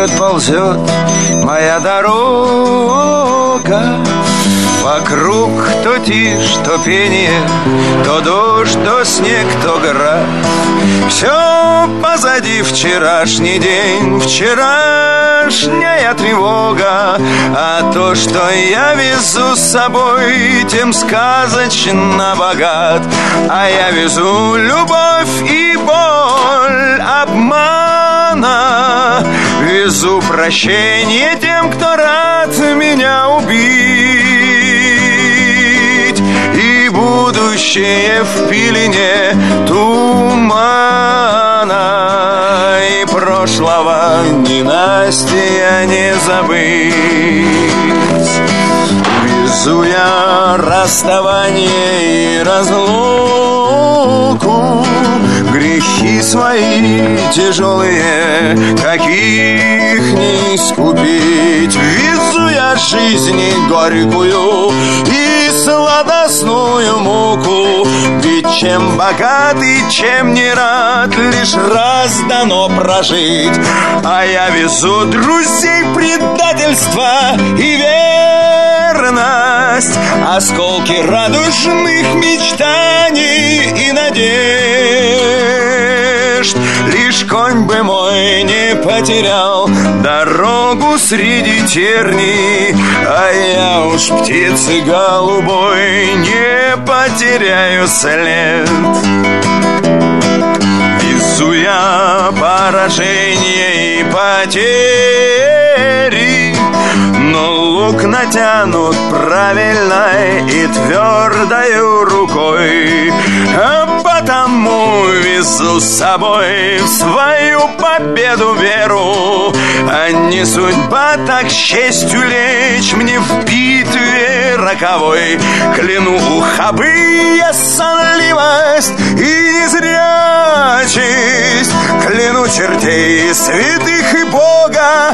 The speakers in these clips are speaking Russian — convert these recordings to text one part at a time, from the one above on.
ползет моя дорога. Вокруг то тишь, то пение, то дождь, то снег, то град. Все позади вчерашний день, вчерашняя тревога. А то, что я везу с собой, тем сказочно богат. А я везу любовь и боль обмана. Везу прощение тем, кто рад меня убить. И будущее в пелене тумана. И прошлого ненастья не забыть. Везу я расставание и разлуку, грехи свои тяжелые, каких не искупить. Везу я жизни горькую и сладостную муку. Ведь чем богат и чем не рад, лишь раз дано прожить. А я везу друзей предательства и верность, осколки радужных мечтаний и надежд. Лишь конь бы мой не потерял дорогу среди терней, а я уж птицы голубой не потеряю след. Везу я поражение и потери, но лук натянут правильной и твердою рукой. А потому везу с собой в свою победу веру. А не судьба, так честью лечь мне в битве роковой. Кляну ухабы я сонливость и незрячесть. Кляну чертей святых и Бога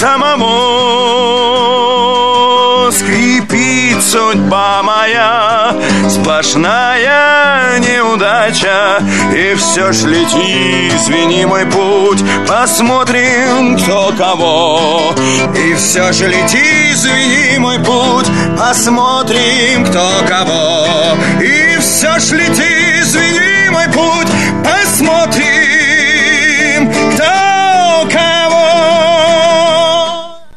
самому. Скрипит судьба моя, сплошная неудача. И все ж лети, извини мой путь, посмотрим, кто кого. И все же лети, извини мой путь, посмотрим, кто кого. И все ж лети, извини мой путь,